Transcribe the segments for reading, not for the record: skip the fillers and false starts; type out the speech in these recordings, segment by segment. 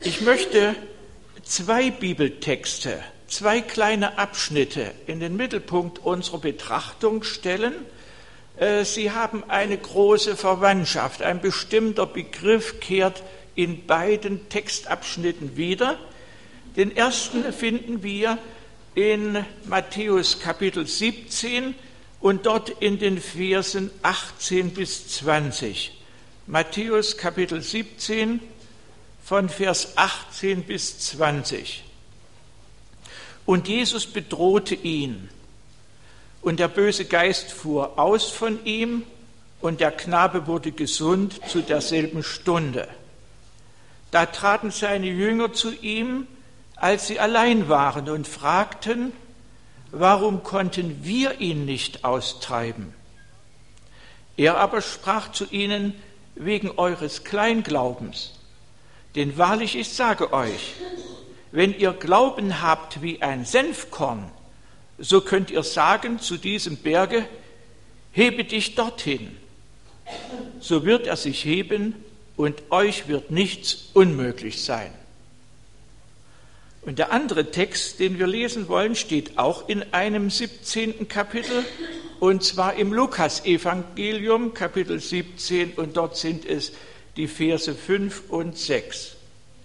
Ich möchte zwei Bibeltexte, zwei kleine Abschnitte in den Mittelpunkt unserer Betrachtung stellen. Sie haben eine große Verwandtschaft. Ein bestimmter Begriff kehrt in beiden Textabschnitten wieder. Den ersten finden wir in Matthäus Kapitel 17 und dort in den Versen 18 bis 20. Matthäus Kapitel 17 von Vers 18 bis 20. Und Jesus bedrohte ihn, und der böse Geist fuhr aus von ihm, und der Knabe wurde gesund zu derselben Stunde. Da traten seine Jünger zu ihm, als sie allein waren, und fragten: Warum konnten wir ihn nicht austreiben? Er aber sprach zu ihnen: Wegen eures Kleinglaubens. Denn wahrlich, ich sage euch, wenn ihr Glauben habt wie ein Senfkorn, so könnt ihr sagen zu diesem Berge: Hebe dich dorthin. So wird er sich heben, und euch wird nichts unmöglich sein. Und der andere Text, den wir lesen wollen, steht auch in einem 17. Kapitel, und zwar im Lukas-Evangelium, Kapitel 17, und dort sind es die Verse 5 und 6.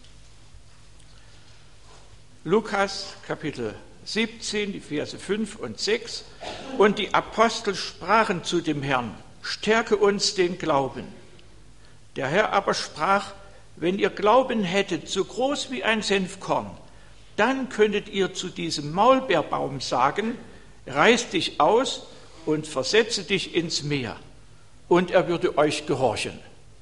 Lukas, Kapitel 17, die Verse 5 und 6. Und die Apostel sprachen zu dem Herrn: Stärke uns den Glauben. Der Herr aber sprach: Wenn ihr Glauben hättet, so groß wie ein Senfkorn, dann könntet ihr zu diesem Maulbeerbaum sagen: Reiß dich aus und versetze dich ins Meer, und er würde euch gehorchen.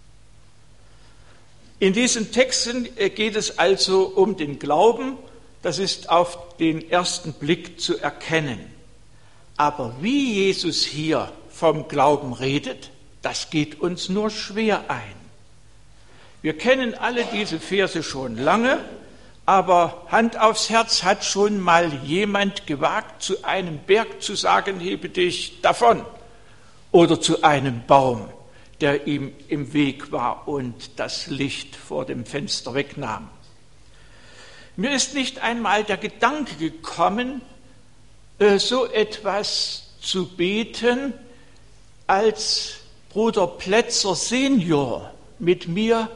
In diesen Texten geht es also um den Glauben. Das ist auf den ersten Blick zu erkennen. Aber wie Jesus hier vom Glauben redet, das geht uns nur schwer ein. Wir kennen alle diese Verse schon lange, aber Hand aufs Herz, hat schon mal jemand gewagt, zu einem Berg zu sagen: Hebe dich davon, oder zu einem Baum, der ihm im Weg war und das Licht vor dem Fenster wegnahm? Mir ist nicht einmal der Gedanke gekommen, so etwas zu beten, als Bruder Plätzer Senior mit mir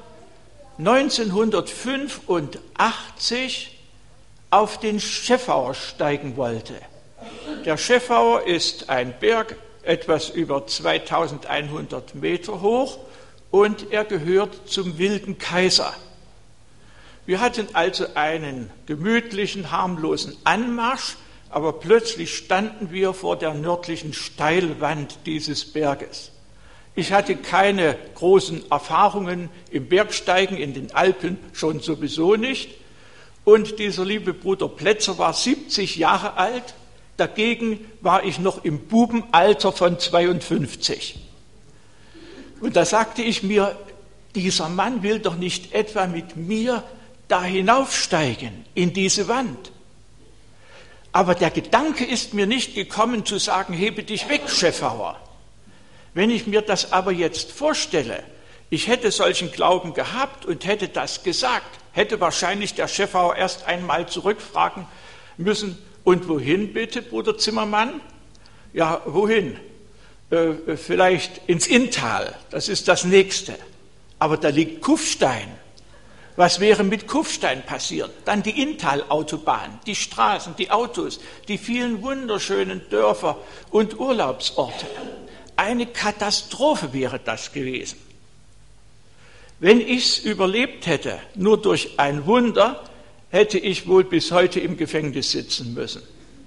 1985 auf den Schäffauer steigen wollte. Der Schäffauer ist ein Berg, etwas über 2100 Meter hoch, und er gehört zum Wilden Kaiser. Wir hatten also einen gemütlichen, harmlosen Anmarsch, aber plötzlich standen wir vor der nördlichen Steilwand dieses Berges. Ich hatte keine großen Erfahrungen im Bergsteigen in den Alpen, schon sowieso nicht. Und dieser liebe Bruder Plätzer war 70 Jahre alt, dagegen war ich noch im Bubenalter von 52. Und da sagte ich mir: Dieser Mann will doch nicht etwa mit mir da hinaufsteigen in diese Wand. Aber der Gedanke ist mir nicht gekommen zu sagen: Hebe dich weg, Schäffauer. Wenn ich mir das aber jetzt vorstelle, ich hätte solchen Glauben gehabt und hätte das gesagt, hätte wahrscheinlich der Schäffauer erst einmal zurückfragen müssen: Und wohin bitte, Bruder Zimmermann? Ja, wohin? Vielleicht ins Inntal, das ist das Nächste. Aber da liegt Kufstein. Was wäre mit Kufstein passiert? Dann die Inntal-Autobahn, die Straßen, die Autos, die vielen wunderschönen Dörfer und Urlaubsorte. Eine Katastrophe wäre das gewesen. Wenn ich es überlebt hätte, nur durch ein Wunder, hätte ich wohl bis heute im Gefängnis sitzen müssen.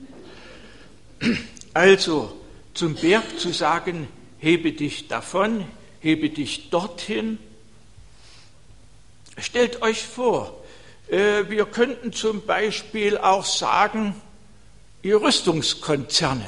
Also zum Berg zu sagen: Hebe dich davon, hebe dich dorthin. Stellt euch vor, wir könnten zum Beispiel auch sagen: Ihr Rüstungskonzerne,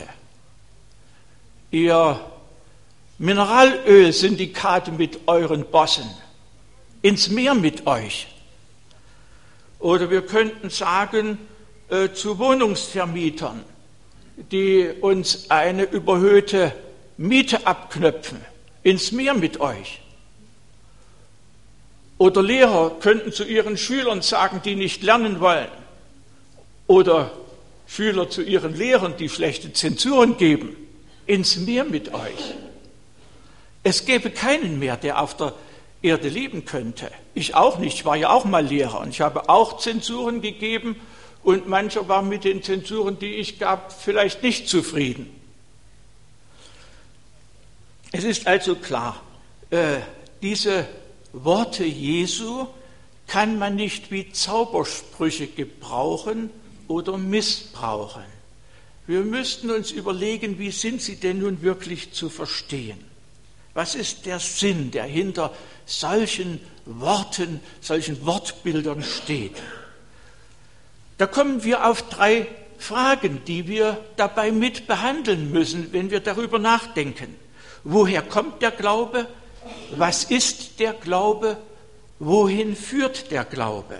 ihr Mineralölsyndikate mit euren Bossen, ins Meer mit euch. Oder wir könnten sagen zu Wohnungsvermietern, die uns eine überhöhte Miete abknöpfen: Ins Meer mit euch. Oder Lehrer könnten zu ihren Schülern sagen, die nicht lernen wollen. Oder Schüler zu ihren Lehrern, die schlechte Zensuren geben. Ins Meer mit euch. Es gäbe keinen mehr, der auf der Erde leben könnte. Ich auch nicht, ich war ja auch mal Lehrer und ich habe auch Zensuren gegeben und mancher war mit den Zensuren, die ich gab, vielleicht nicht zufrieden. Es ist also klar, diese Worte Jesu kann man nicht wie Zaubersprüche gebrauchen oder missbrauchen. Wir müssten uns überlegen, wie sind sie denn nun wirklich zu verstehen? Was ist der Sinn, der hinter solchen Worten, solchen Wortbildern steht? Da kommen wir auf 3 Fragen, die wir dabei mit behandeln müssen, wenn wir darüber nachdenken. Woher kommt der Glaube? Was ist der Glaube? Wohin führt der Glaube?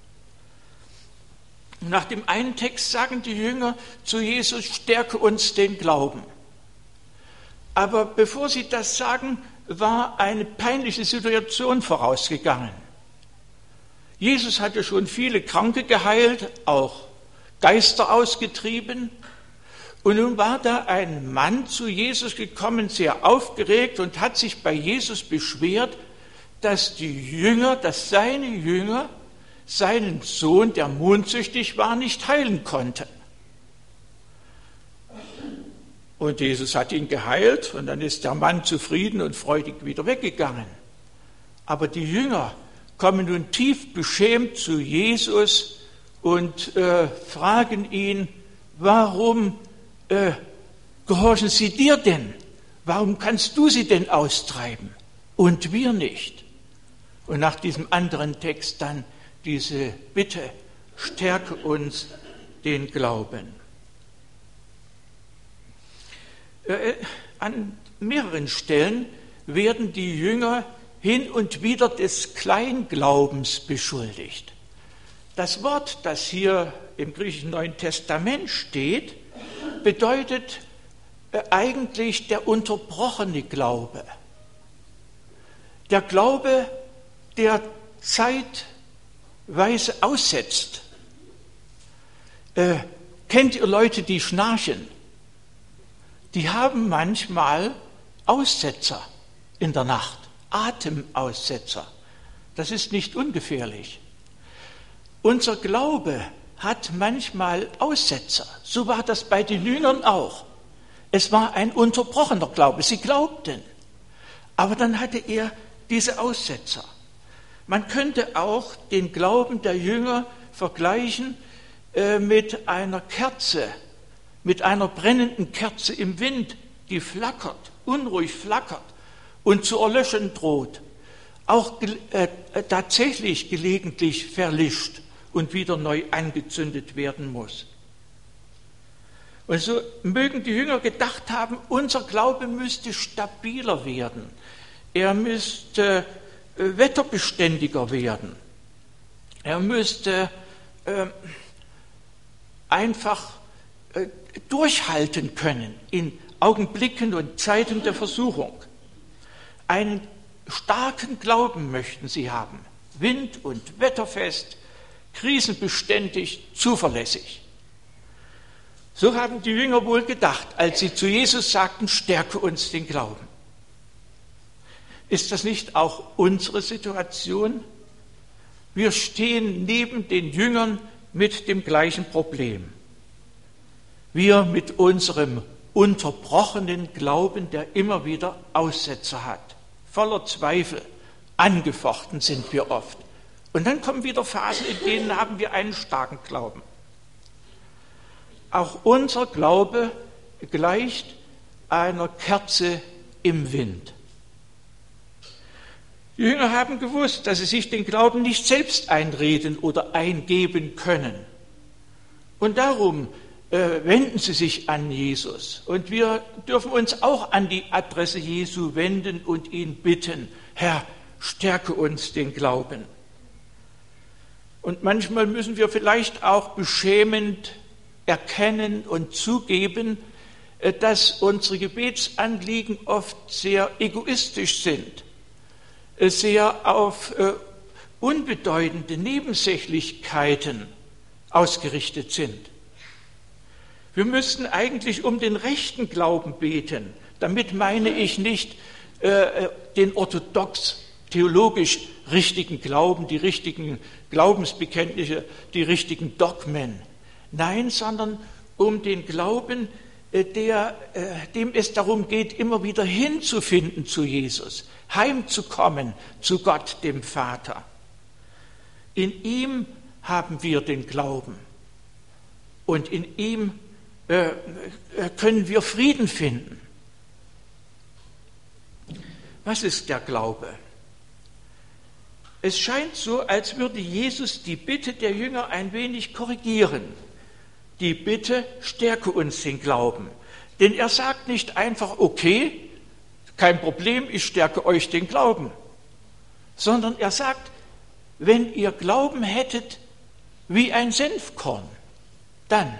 Nach dem einen Text sagen die Jünger zu Jesus, stärke uns den Glauben. Aber bevor sie das sagen, war eine peinliche Situation vorausgegangen. Jesus hatte schon viele Kranke geheilt, auch Geister ausgetrieben. Und nun war da ein Mann zu Jesus gekommen, sehr aufgeregt und hat sich bei Jesus beschwert, dass seine Jünger seinen Sohn, der mondsüchtig war, nicht heilen konnten. Und Jesus hat ihn geheilt und dann ist der Mann zufrieden und freudig wieder weggegangen. Aber die Jünger kommen nun tief beschämt zu Jesus und fragen ihn, warum gehorchen sie dir denn? Warum kannst du sie denn austreiben und wir nicht? Und nach diesem anderen Text dann diese Bitte, stärke uns den Glauben. An mehreren Stellen werden die Jünger hin und wieder des Kleinglaubens beschuldigt. Das Wort, das hier im griechischen Neuen Testament steht, bedeutet eigentlich der unterbrochene Glaube. Der Glaube, der zeitweise aussetzt. Kennt ihr Leute, die schnarchen? Die haben manchmal Aussetzer in der Nacht, Atemaussetzer. Das ist nicht ungefährlich. Unser Glaube hat manchmal Aussetzer. So war das bei den Jüngern auch. Es war ein unterbrochener Glaube. Sie glaubten, aber dann hatte er diese Aussetzer. Man könnte auch den Glauben der Jünger vergleichen mit einer Kerze, mit einer brennenden Kerze im Wind, die flackert, unruhig flackert und zu erlöschen droht, auch tatsächlich gelegentlich verlischt und wieder neu angezündet werden muss. Und so mögen die Jünger gedacht haben, unser Glaube müsste stabiler werden, er müsste wetterbeständiger werden, er müsste einfach durchhalten können in Augenblicken und Zeiten der Versuchung. Einen starken Glauben möchten sie haben, wind- und wetterfest, krisenbeständig, zuverlässig. So haben die Jünger wohl gedacht, als sie zu Jesus sagten, stärke uns den Glauben. Ist das nicht auch unsere Situation? Wir stehen neben den Jüngern mit dem gleichen Problem. Wir mit unserem unterbrochenen Glauben, der immer wieder Aussetzer hat, voller Zweifel, angefochten sind wir oft. Und dann kommen wieder Phasen, in denen haben wir einen starken Glauben. Auch unser Glaube gleicht einer Kerze im Wind. Die Jünger haben gewusst, dass sie sich den Glauben nicht selbst einreden oder eingeben können. Und darum wenden sie sich an Jesus. Und wir dürfen uns auch an die Adresse Jesu wenden und ihn bitten, Herr, stärke uns den Glauben. Und manchmal müssen wir vielleicht auch beschämend erkennen und zugeben, dass unsere Gebetsanliegen oft sehr egoistisch sind, sehr auf unbedeutende Nebensächlichkeiten ausgerichtet sind. Wir müssten eigentlich um den rechten Glauben beten. Damit meine ich nicht den orthodox theologisch richtigen Glauben, die richtigen Glaubensbekenntnisse, die richtigen Dogmen. Nein, sondern um den Glauben, dem es darum geht, immer wieder hinzufinden zu Jesus, heimzukommen zu Gott, dem Vater. In ihm haben wir den Glauben und in ihm können wir Frieden finden. Was ist der Glaube? Es scheint so, als würde Jesus die Bitte der Jünger ein wenig korrigieren. Die Bitte, stärke uns den Glauben. Denn er sagt nicht einfach, okay, kein Problem, ich stärke euch den Glauben. Sondern er sagt, wenn ihr Glauben hättet wie ein Senfkorn, dann.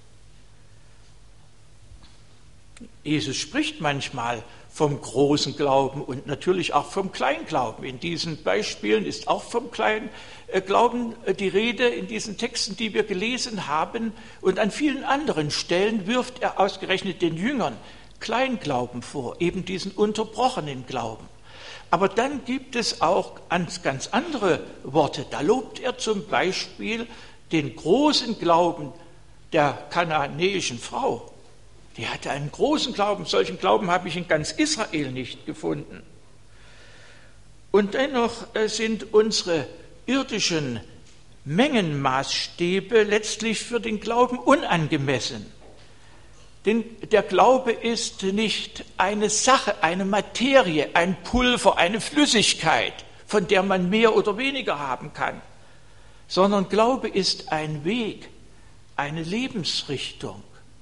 Jesus spricht manchmal vom großen Glauben und natürlich auch vom Kleinglauben. In diesen Beispielen ist auch vom kleinen Glauben die Rede, in diesen Texten, die wir gelesen haben. Und an vielen anderen Stellen wirft er ausgerechnet den Jüngern Kleinglauben vor, eben diesen unterbrochenen Glauben. Aber dann gibt es auch ganz andere Worte. Da lobt er zum Beispiel den großen Glauben der kananäischen Frau. Die hatte einen großen Glauben. Solchen Glauben habe ich in ganz Israel nicht gefunden. Und dennoch sind unsere irdischen Mengenmaßstäbe letztlich für den Glauben unangemessen. Denn der Glaube ist nicht eine Sache, eine Materie, ein Pulver, eine Flüssigkeit, von der man mehr oder weniger haben kann, sondern Glaube ist ein Weg, eine Lebensrichtung.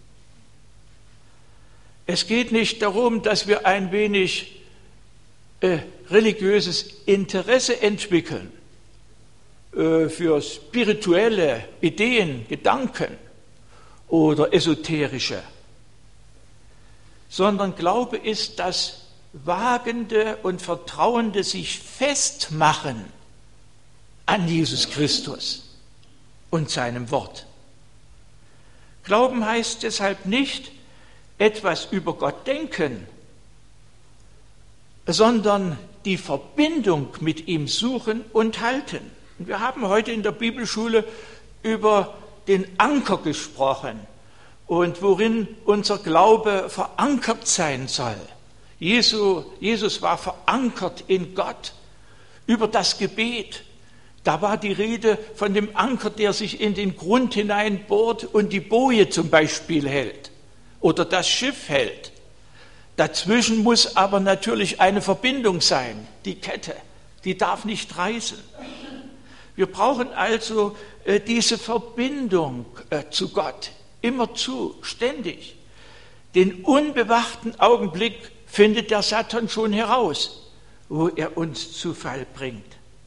Es geht nicht darum, dass wir ein wenig religiöses Interesse entwickeln für spirituelle Ideen, Gedanken oder esoterische, sondern Glaube ist das wagende und vertrauende sich festmachen an Jesus Christus und seinem Wort. Glauben heißt deshalb nicht, etwas über Gott denken, sondern die Verbindung mit ihm suchen und halten. Und wir haben heute in der Bibelschule über den Anker gesprochen und worin unser Glaube verankert sein soll. Jesus war verankert in Gott über das Gebet. Da war die Rede von dem Anker, der sich in den Grund hineinbohrt und die Boje zum Beispiel hält oder das Schiff hält. Dazwischen muss aber natürlich eine Verbindung sein, die Kette, die darf nicht reißen. Wir brauchen also diese Verbindung zu Gott, immerzu, ständig. Den unbewachten Augenblick findet der Satan schon heraus, wo er uns zu Fall bringt.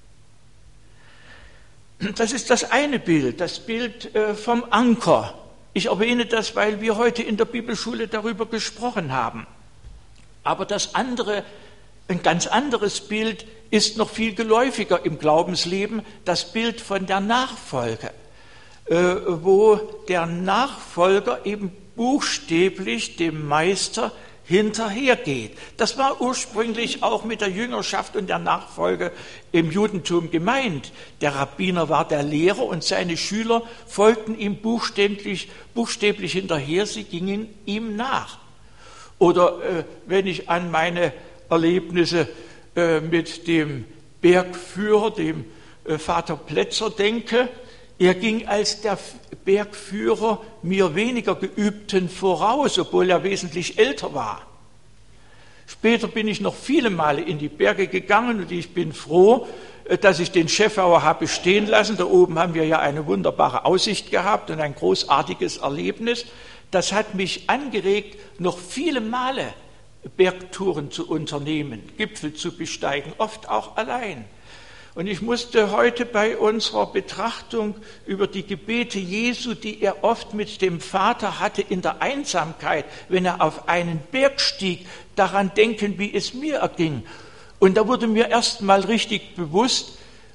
Das ist das eine Bild, das Bild vom Anker. Ich erwähne das, weil wir heute in der Bibelschule darüber gesprochen haben. Aber das andere, ein ganz anderes Bild, ist noch viel geläufiger im Glaubensleben, das Bild von der Nachfolge, wo der Nachfolger eben buchstäblich dem Meister hinterhergeht. Das war ursprünglich auch mit der Jüngerschaft und der Nachfolge im Judentum gemeint. Der Rabbiner war der Lehrer und seine Schüler folgten ihm buchstäblich hinterher, sie gingen ihm nach. Oder wenn ich an meine Erlebnisse mit dem Bergführer, dem Vater Plätzer denke, er ging als der Bergführer mir weniger Geübten voraus, obwohl er wesentlich älter war. Später bin ich noch viele Male in die Berge gegangen und ich bin froh, dass ich den Schäffauer habe stehen lassen. Da oben haben wir ja eine wunderbare Aussicht gehabt und ein großartiges Erlebnis. Das hat mich angeregt, noch viele Male Bergtouren zu unternehmen, Gipfel zu besteigen, oft auch allein. Und ich musste heute bei unserer Betrachtung über die Gebete Jesu, die er oft mit dem Vater hatte in der Einsamkeit, wenn er auf einen Berg stieg, daran denken, wie es mir erging. Und da wurde mir erst mal richtig bewusst,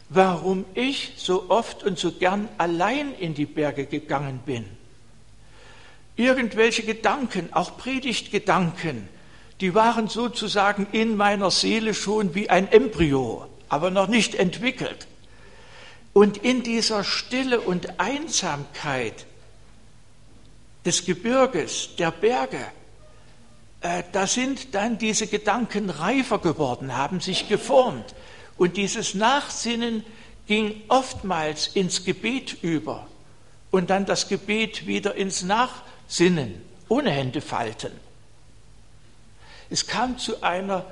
warum ich so oft und so gern allein in die Berge gegangen bin. Irgendwelche Gedanken, auch Predigtgedanken, die waren sozusagen in meiner Seele schon wie ein Embryo, aber noch nicht entwickelt. Und in dieser Stille und Einsamkeit des Gebirges, der Berge, da sind dann diese Gedanken reifer geworden, haben sich geformt. Und dieses Nachsinnen ging oftmals ins Gebet über und dann das Gebet wieder ins Nachsinnen, ohne Hände falten. Es kam zu einer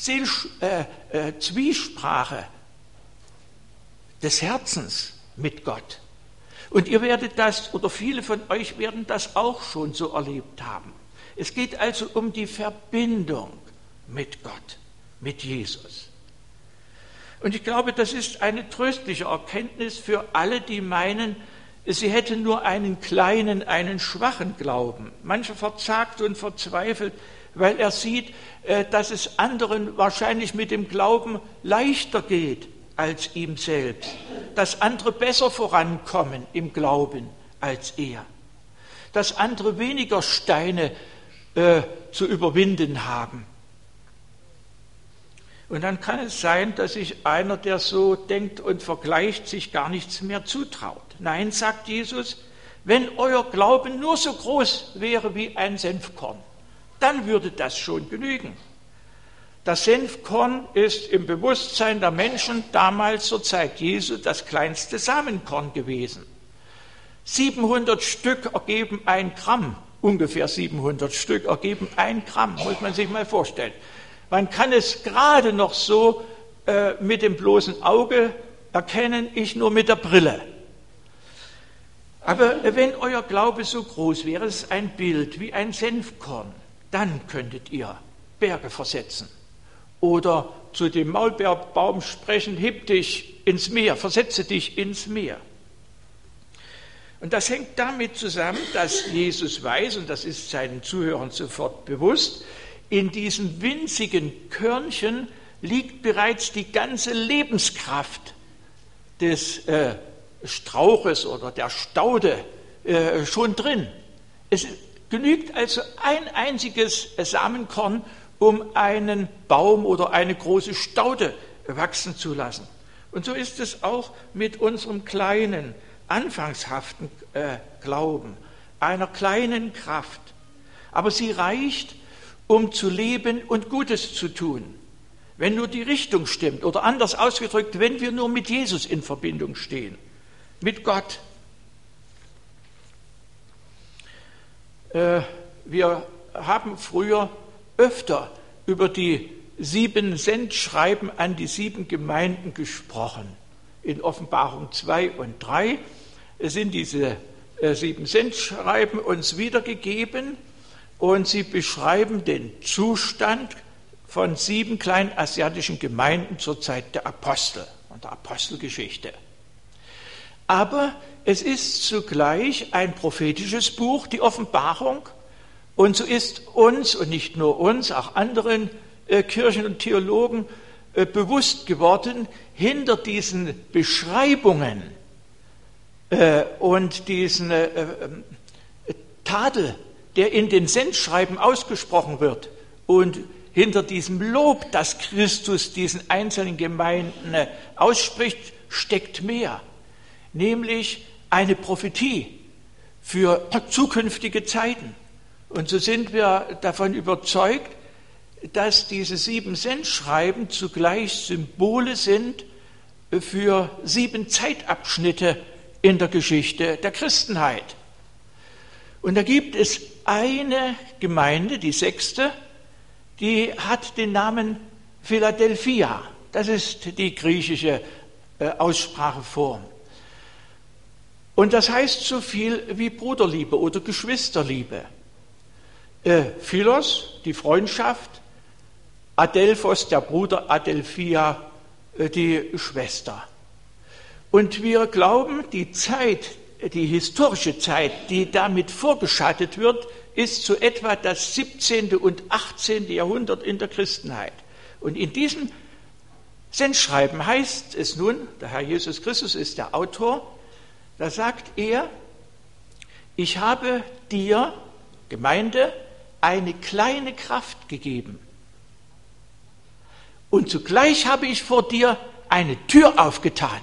Zwiesprache des Herzens mit Gott. Und ihr werdet das, oder viele von euch werden das auch schon so erlebt haben. Es geht also um die Verbindung mit Gott, mit Jesus. Und ich glaube, das ist eine tröstliche Erkenntnis für alle, die meinen, sie hätten nur einen kleinen, einen schwachen Glauben. Mancher verzagt und verzweifelt, weil er sieht, dass es anderen wahrscheinlich mit dem Glauben leichter geht als ihm selbst, dass andere besser vorankommen im Glauben als er, dass andere weniger Steine zu überwinden haben. Und dann kann es sein, dass sich einer, der so denkt und vergleicht, sich gar nichts mehr zutraut. Nein, sagt Jesus, wenn euer Glauben nur so groß wäre wie ein Senfkorn, dann würde das schon genügen. Das Senfkorn ist im Bewusstsein der Menschen damals zur Zeit Jesu das kleinste Samenkorn gewesen. 700 Stück ergeben 1 Gramm, ungefähr 700 Stück ergeben 1 Gramm, muss man sich mal vorstellen. Man kann es gerade noch so mit dem bloßen Auge erkennen, ich nur mit der Brille. Aber wenn euer Glaube so groß wäre, es ist ein Bild wie ein Senfkorn, dann könntet ihr Berge versetzen. Oder zu dem Maulbeerbaum sprechen, heb dich ins Meer, versetze dich ins Meer. Und das hängt damit zusammen, dass Jesus weiß, und das ist seinen Zuhörern sofort bewusst, in diesem winzigen Körnchen liegt bereits die ganze Lebenskraft des Strauches oder der Staude schon drin. Es genügt also ein einziges Samenkorn, um einen Baum oder eine große Staude wachsen zu lassen. Und so ist es auch mit unserem kleinen, anfangshaften Glauben, einer kleinen Kraft. Aber sie reicht, um zu leben und Gutes zu tun. Wenn nur die Richtung stimmt, oder anders ausgedrückt, wenn wir nur mit Jesus in Verbindung stehen, mit Gott. Wir haben früher öfter über die 7 Sendschreiben an die 7 Gemeinden gesprochen. In Offenbarung 2 und 3 sind diese 7 Sendschreiben uns wiedergegeben und sie beschreiben den Zustand von 7 kleinasiatischen Gemeinden zur Zeit der Apostel und der Apostelgeschichte. Aber es ist zugleich ein prophetisches Buch, die Offenbarung, und so ist uns und nicht nur uns, auch anderen Kirchen und Theologen bewusst geworden, hinter diesen Beschreibungen und diesen Tadel, der in den Sendschreiben ausgesprochen wird, und hinter diesem Lob, das Christus diesen einzelnen Gemeinden ausspricht, steckt mehr, nämlich eine Prophetie für zukünftige Zeiten. Und so sind wir davon überzeugt, dass diese 7 Sendschreiben zugleich Symbole sind für 7 Zeitabschnitte in der Geschichte der Christenheit. Und da gibt es eine Gemeinde, die 6., die hat den Namen Philadelphia. Das ist die griechische Ausspracheform. Und das heißt so viel wie Bruderliebe oder Geschwisterliebe. Philos, die Freundschaft, Adelphos, der Bruder, Adelphia, die Schwester. Und wir glauben, die Zeit, die historische Zeit, die damit vorgeschattet wird, ist so etwa das 17. und 18. Jahrhundert in der Christenheit. Und in diesem Sendschreiben heißt es nun, der Herr Jesus Christus ist der Autor, da sagt er, ich habe dir, Gemeinde, eine kleine Kraft gegeben. Und zugleich habe ich vor dir eine Tür aufgetan.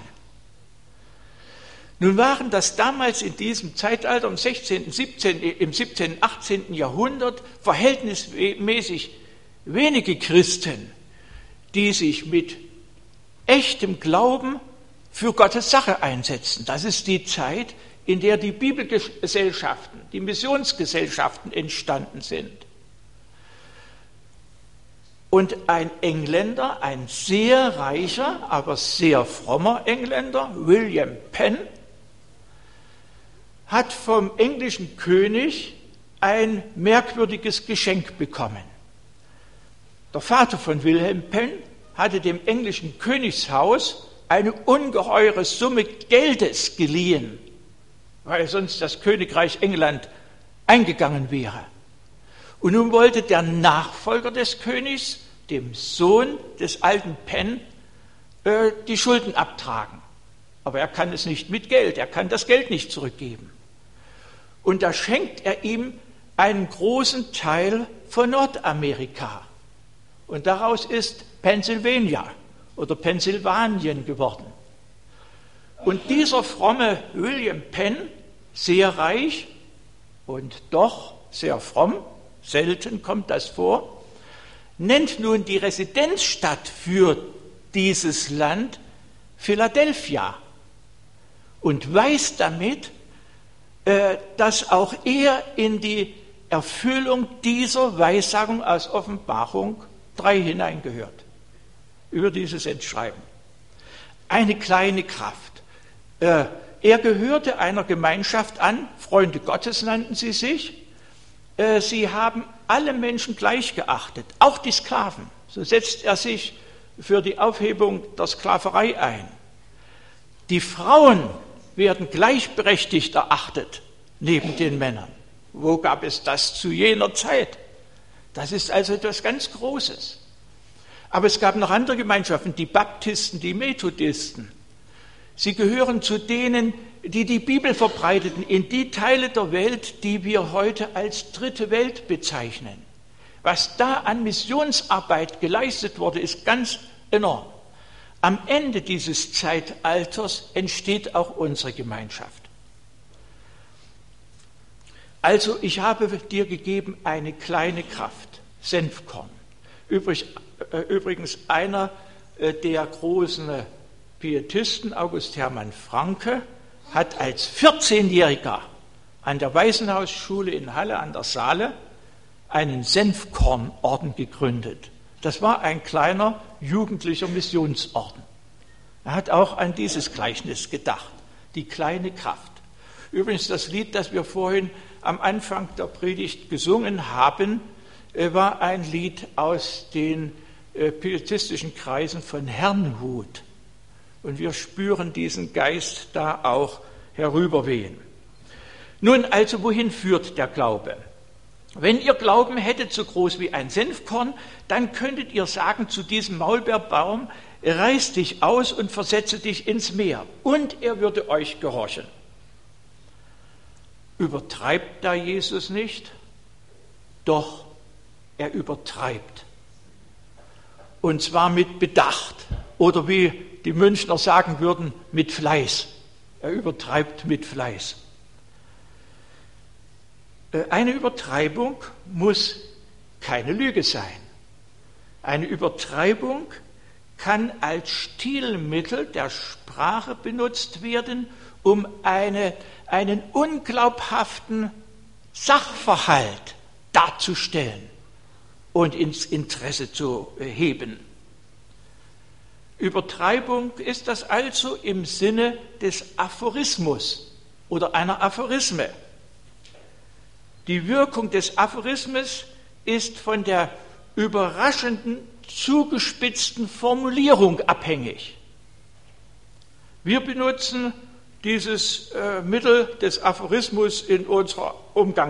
Nun waren das damals in diesem Zeitalter im 17., 18. Jahrhundert verhältnismäßig wenige Christen, die sich mit echtem Glauben für Gottes Sache einsetzen. Das ist die Zeit, in der die Bibelgesellschaften, die Missionsgesellschaften entstanden sind. Und ein Engländer, ein sehr reicher, aber sehr frommer Engländer, William Penn, hat vom englischen König ein merkwürdiges Geschenk bekommen. Der Vater von Wilhelm Penn hatte dem englischen Königshaus eine ungeheure Summe Geldes geliehen, weil sonst das Königreich England eingegangen wäre. Und nun wollte der Nachfolger des Königs, dem Sohn des alten Penn, die Schulden abtragen. Aber er kann es nicht mit Geld, er kann das Geld nicht zurückgeben. Und da schenkt er ihm einen großen Teil von Nordamerika. Und daraus ist Pennsylvania oder Pennsylvanien geworden. Und dieser fromme William Penn, sehr reich und doch sehr fromm, selten kommt das vor, nennt nun die Residenzstadt für dieses Land Philadelphia und weiß damit, dass auch er in die Erfüllung dieser Weissagung aus Offenbarung 3 hineingehört, über dieses Entschreiben. Eine kleine Kraft. Er gehörte einer Gemeinschaft an, Freunde Gottes nannten sie sich. Sie haben alle Menschen gleich geachtet, auch die Sklaven. So setzt er sich für die Aufhebung der Sklaverei ein. Die Frauen werden gleichberechtigt erachtet neben den Männern. Wo gab es das zu jener Zeit? Das ist also etwas ganz Großes. Aber es gab noch andere Gemeinschaften, die Baptisten, die Methodisten. Sie gehören zu denen, die die Bibel verbreiteten in die Teile der Welt, die wir heute als dritte Welt bezeichnen. Was da an Missionsarbeit geleistet wurde, ist ganz enorm. Am Ende dieses Zeitalters entsteht auch unsere Gemeinschaft. Also ich habe dir gegeben eine kleine Kraft, Senfkorn. Übrigens einer der großen Pietisten, August Hermann Francke, hat als 14-Jähriger an der Waisenhausschule in Halle an der Saale einen Senfkornorden gegründet. Das war ein kleiner jugendlicher Missionsorden. Er hat auch an dieses Gleichnis gedacht, die kleine Kraft. Übrigens, das Lied, das wir vorhin am Anfang der Predigt gesungen haben, war ein Lied aus den pietistischen Kreisen von Herrnhut. Und wir spüren diesen Geist da auch herüberwehen. Nun also, wohin führt der Glaube? Wenn ihr Glauben hättet so groß wie ein Senfkorn, dann könntet ihr sagen zu diesem Maulbeerbaum, reiß dich aus und versetze dich ins Meer, und er würde euch gehorchen. Übertreibt da Jesus nicht? Doch, er übertreibt. Und zwar mit Bedacht oder wie die Münchner sagen würden, mit Fleiß. Er übertreibt mit Fleiß. Eine Übertreibung muss keine Lüge sein. Eine Übertreibung kann als Stilmittel der Sprache benutzt werden, um einen unglaubhaften Sachverhalt darzustellen und ins Interesse zu heben. Übertreibung ist das also im Sinne des Aphorismus oder einer Aphorisme. Die Wirkung des Aphorismus ist von der überraschenden, zugespitzten Formulierung abhängig. Wir benutzen dieses Mittel des Aphorismus in unserer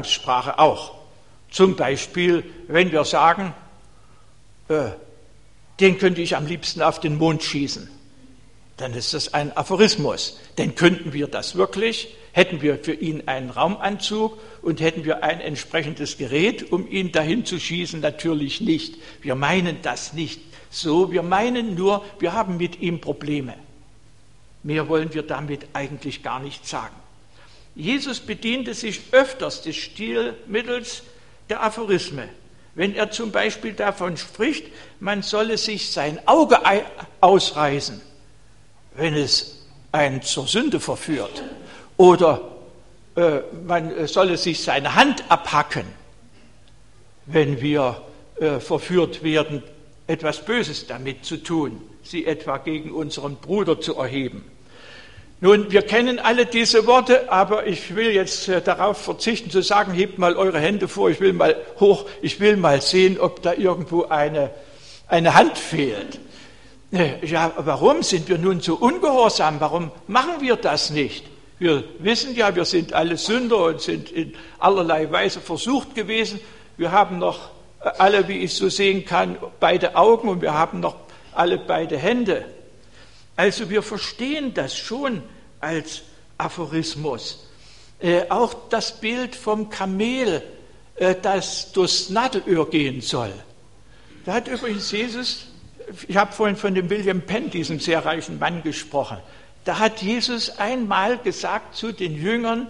Umgangssprache auch. Zum Beispiel, wenn wir sagen, den könnte ich am liebsten auf den Mond schießen. Dann ist das ein Aphorismus. Denn könnten wir das wirklich? Hätten wir für ihn einen Raumanzug und hätten wir ein entsprechendes Gerät, um ihn dahin zu schießen? Natürlich nicht. Wir meinen das nicht so. Wir meinen nur, wir haben mit ihm Probleme. Mehr wollen wir damit eigentlich gar nicht sagen. Jesus bediente sich öfters des Stilmittels der Aphorisme. Wenn er zum Beispiel davon spricht, man solle sich sein Auge ausreißen, wenn es einen zur Sünde verführt, oder man solle sich seine Hand abhacken, wenn wir verführt werden, etwas Böses damit zu tun, sie etwa gegen unseren Bruder zu erheben. Nun, wir kennen alle diese Worte, aber ich will jetzt darauf verzichten zu sagen, hebt mal eure Hände vor, ich will mal hoch, ich will mal sehen, ob da irgendwo eine Hand fehlt. Ja, warum sind wir nun so ungehorsam? Warum machen wir das nicht? Wir wissen ja, wir sind alle Sünder und sind in allerlei Weise versucht gewesen. Wir haben noch alle, wie ich so sehen kann, beide Augen und wir haben noch alle beide Hände. Also wir verstehen das schon als Aphorismus. Auch das Bild vom Kamel, das durchs Nadelöhr gehen soll. Da hat übrigens Jesus, ich habe vorhin von dem William Penn, diesem sehr reichen Mann, gesprochen. Da hat Jesus einmal gesagt zu den Jüngern,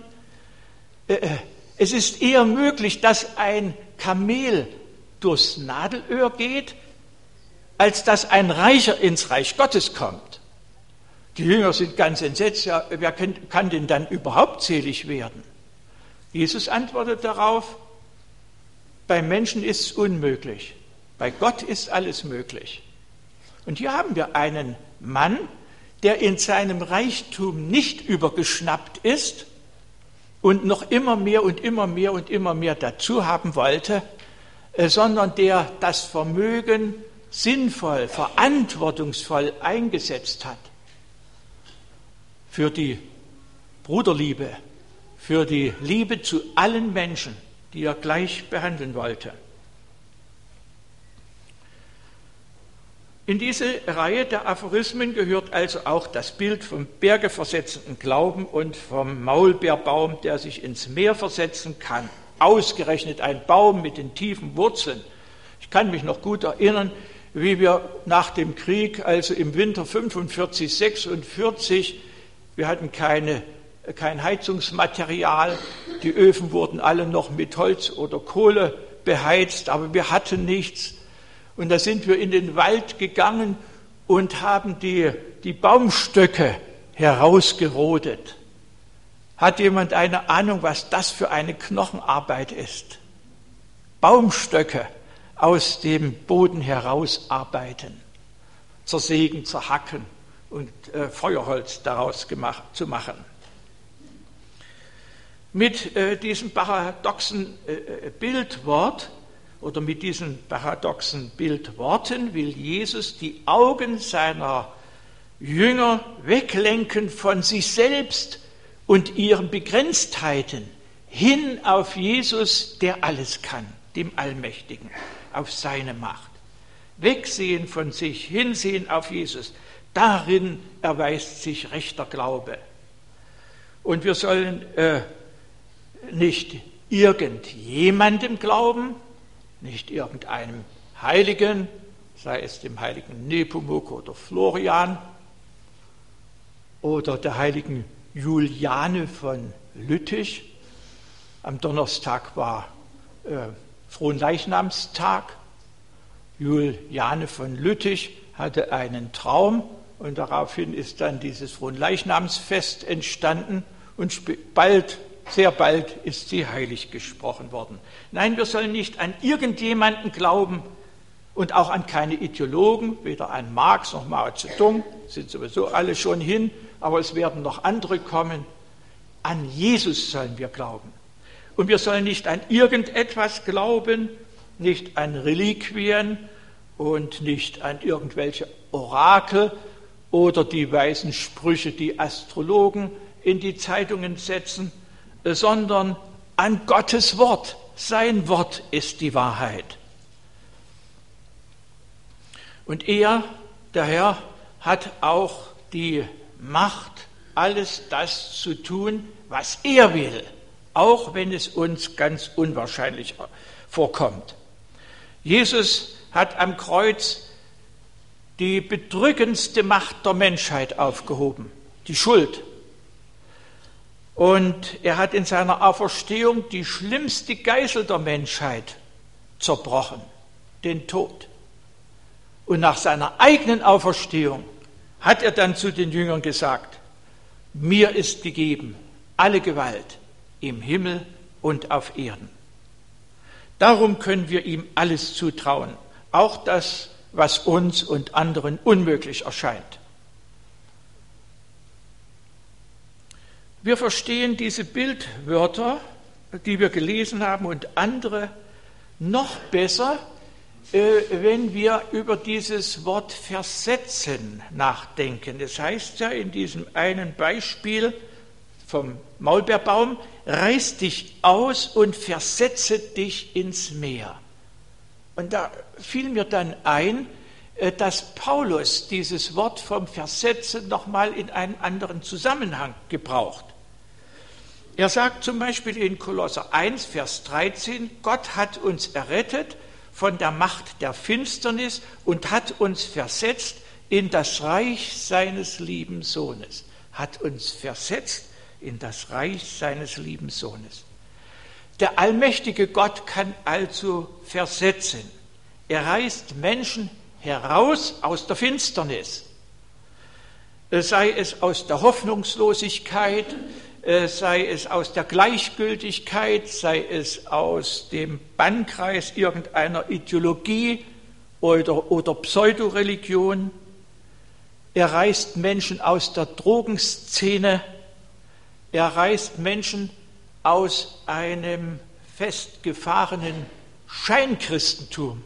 es ist eher möglich, dass ein Kamel durchs Nadelöhr geht, als dass ein Reicher ins Reich Gottes kommt. Die Jünger sind ganz entsetzt, ja, wer kann denn dann überhaupt selig werden? Jesus antwortet darauf, beim Menschen ist es unmöglich, bei Gott ist alles möglich. Und hier haben wir einen Mann, der in seinem Reichtum nicht übergeschnappt ist und noch immer mehr und immer mehr und immer mehr dazu haben wollte, sondern der das Vermögen sinnvoll, verantwortungsvoll eingesetzt hat. Für die Bruderliebe, für die Liebe zu allen Menschen, die er gleich behandeln wollte. In diese Reihe der Aphorismen gehört also auch das Bild vom bergeversetzenden Glauben und vom Maulbeerbaum, der sich ins Meer versetzen kann. Ausgerechnet ein Baum mit den tiefen Wurzeln. Ich kann mich noch gut erinnern, wie wir nach dem Krieg, also im Winter 45, 46, wir hatten kein Heizungsmaterial, die Öfen wurden alle noch mit Holz oder Kohle beheizt, aber wir hatten nichts. Und da sind wir in den Wald gegangen und haben die Baumstöcke herausgerodet. Hat jemand eine Ahnung, was das für eine Knochenarbeit ist? Baumstöcke aus dem Boden herausarbeiten, zersägen, zerhacken und Feuerholz daraus zu machen. Mit diesem paradoxen Bildwort oder mit diesen paradoxen Bildworten will Jesus die Augen seiner Jünger weglenken von sich selbst und ihren Begrenztheiten hin auf Jesus, der alles kann, dem Allmächtigen, auf seine Macht. Wegsehen von sich, hinsehen auf Jesus. Darin erweist sich rechter Glaube. Und wir sollen nicht irgendjemandem glauben, nicht irgendeinem Heiligen, sei es dem heiligen Nepomuk oder Florian oder der heiligen Juliane von Lüttich. Am Donnerstag war Fronleichnamstag. Juliane von Lüttich hatte einen Traum und daraufhin ist dann dieses Fronleichnamsfest entstanden und sehr bald ist sie heilig gesprochen worden. Nein, wir sollen nicht an irgendjemanden glauben und auch an keine Ideologen, weder an Marx noch Mao Zedong, sind sowieso alle schon hin, aber es werden noch andere kommen. An Jesus sollen wir glauben. Und wir sollen nicht an irgendetwas glauben, nicht an Reliquien und nicht an irgendwelche Orakel oder die weisen Sprüche, die Astrologen in die Zeitungen setzen, sondern an Gottes Wort. Sein Wort ist die Wahrheit. Und er, der Herr, hat auch die Macht, alles das zu tun, was er will, auch wenn es uns ganz unwahrscheinlich vorkommt. Jesus hat am Kreuz die bedrückendste Macht der Menschheit aufgehoben, die Schuld. Und er hat in seiner Auferstehung die schlimmste Geißel der Menschheit zerbrochen, den Tod. Und nach seiner eigenen Auferstehung hat er dann zu den Jüngern gesagt: Mir ist gegeben alle Gewalt im Himmel und auf Erden. Darum können wir ihm alles zutrauen, auch das, was uns und anderen unmöglich erscheint. Wir verstehen diese Bildwörter, die wir gelesen haben, und andere noch besser, wenn wir über dieses Wort versetzen nachdenken. Das heißt ja in diesem einen Beispiel vom Maulbeerbaum: Reiß dich aus und versetze dich ins Meer. Und da fiel mir dann ein, dass Paulus dieses Wort vom Versetzen nochmal in einen anderen Zusammenhang gebraucht. Er sagt zum Beispiel in Kolosser 1, Vers 13, Gott hat uns errettet von der Macht der Finsternis und hat uns versetzt in das Reich seines lieben Sohnes. Hat uns versetzt in das Reich seines lieben Sohnes. Der allmächtige Gott kann also versetzen. Er reißt Menschen heraus aus der Finsternis, sei es aus der Hoffnungslosigkeit, sei es aus der Gleichgültigkeit, sei es aus dem Bannkreis irgendeiner Ideologie oder Pseudoreligion. Er reißt Menschen aus der Drogenszene, er reißt Menschen aus einem festgefahrenen Scheinchristentum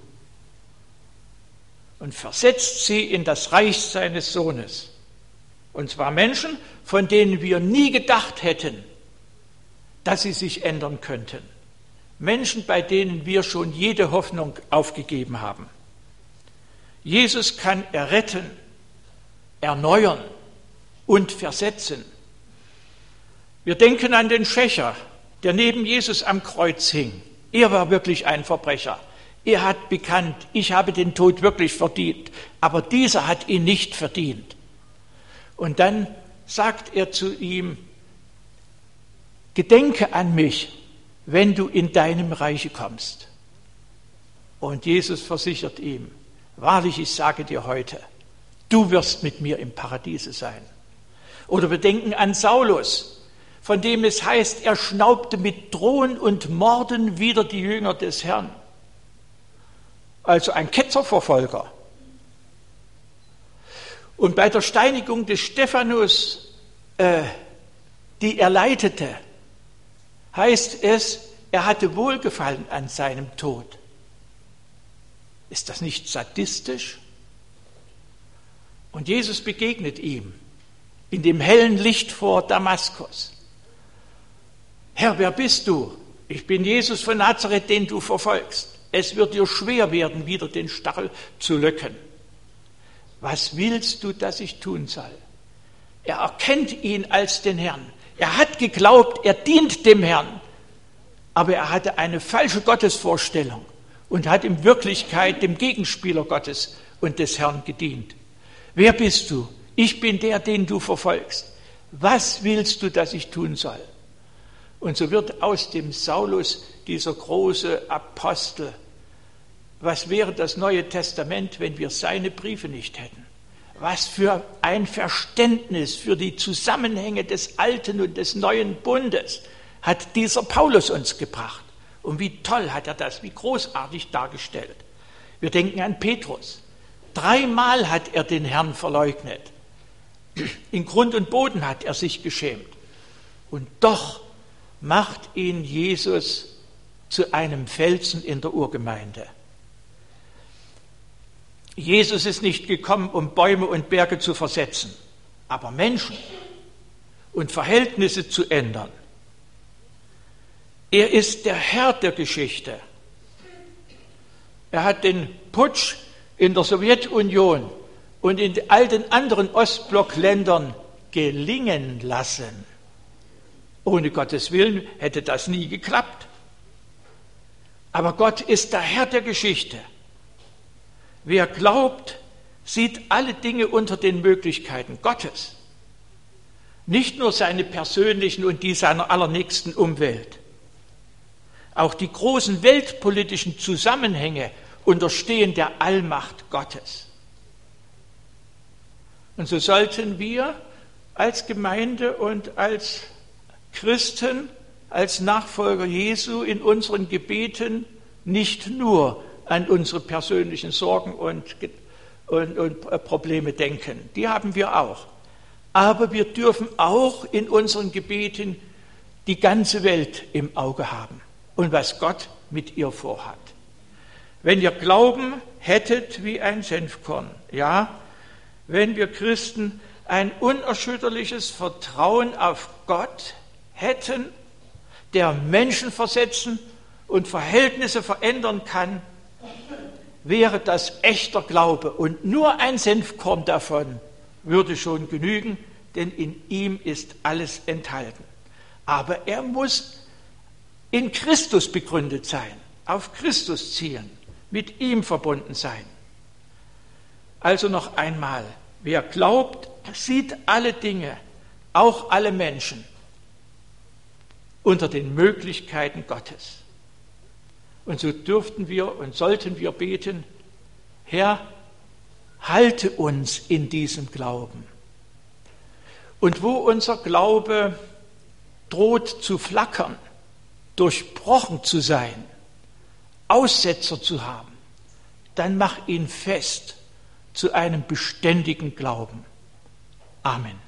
und versetzt sie in das Reich seines Sohnes. Und zwar Menschen, von denen wir nie gedacht hätten, dass sie sich ändern könnten. Menschen, bei denen wir schon jede Hoffnung aufgegeben haben. Jesus kann erretten, erneuern und versetzen. Wir denken an den Schächer, der neben Jesus am Kreuz hing. Er war wirklich ein Verbrecher. Er hat bekannt, ich habe den Tod wirklich verdient, aber dieser hat ihn nicht verdient. Und dann sagt er zu ihm: Gedenke an mich, wenn du in deinem Reiche kommst. Und Jesus versichert ihm: Wahrlich, ich sage dir heute, du wirst mit mir im Paradiese sein. Oder wir denken an Saulus, von dem es heißt, er schnaubte mit Drohen und Morden wider die Jünger des Herrn. Also ein Ketzerverfolger. Und bei der Steinigung des Stephanus, die er leitete, heißt es, er hatte Wohlgefallen an seinem Tod. Ist das nicht sadistisch? Und Jesus begegnet ihm in dem hellen Licht vor Damaskus. Herr, wer bist du? Ich bin Jesus von Nazareth, den du verfolgst. Es wird dir schwer werden, wieder den Stachel zu löcken. Was willst du, dass ich tun soll? Er erkennt ihn als den Herrn. Er hat geglaubt, er dient dem Herrn. Aber er hatte eine falsche Gottesvorstellung und hat in Wirklichkeit dem Gegenspieler Gottes und des Herrn gedient. Wer bist du? Ich bin der, den du verfolgst. Was willst du, dass ich tun soll? Und so wird aus dem Saulus dieser große Apostel. Was wäre das Neue Testament, wenn wir seine Briefe nicht hätten? Was für ein Verständnis für die Zusammenhänge des Alten und des Neuen Bundes hat dieser Paulus uns gebracht. Und wie toll hat er das, wie großartig dargestellt. Wir denken an Petrus. 3-mal hat er den Herrn verleugnet. In Grund und Boden hat er sich geschämt. Und doch macht ihn Jesus zu einem Felsen in der Urgemeinde. Jesus ist nicht gekommen, um Bäume und Berge zu versetzen, aber Menschen und Verhältnisse zu ändern. Er ist der Herr der Geschichte. Er hat den Putsch in der Sowjetunion und in all den anderen Ostblockländern gelingen lassen. Ohne Gottes Willen hätte das nie geklappt. Aber Gott ist der Herr der Geschichte. Wer glaubt, sieht alle Dinge unter den Möglichkeiten Gottes. Nicht nur seine persönlichen und die seiner allernächsten Umwelt. Auch die großen weltpolitischen Zusammenhänge unterstehen der Allmacht Gottes. Und so sollten wir als Gemeinde und als Christen, als Nachfolger Jesu in unseren Gebeten nicht nur an unsere persönlichen Sorgen und Probleme denken. Die haben wir auch. Aber wir dürfen auch in unseren Gebeten die ganze Welt im Auge haben und was Gott mit ihr vorhat. Wenn ihr Glauben hättet wie ein Senfkorn, ja, wenn wir Christen ein unerschütterliches Vertrauen auf Gott hätten, der Menschen versetzen und Verhältnisse verändern kann, wäre das echter Glaube. Und nur ein Senfkorn davon würde schon genügen, denn in ihm ist alles enthalten. Aber er muss in Christus begründet sein, auf Christus zielen, mit ihm verbunden sein. Also noch einmal, wer glaubt, sieht alle Dinge, auch alle Menschen, unter den Möglichkeiten Gottes. Und so dürften wir und sollten wir beten, Herr, halte uns in diesem Glauben. Und wo unser Glaube droht zu flackern, durchbrochen zu sein, Aussetzer zu haben, dann mach ihn fest zu einem beständigen Glauben. Amen.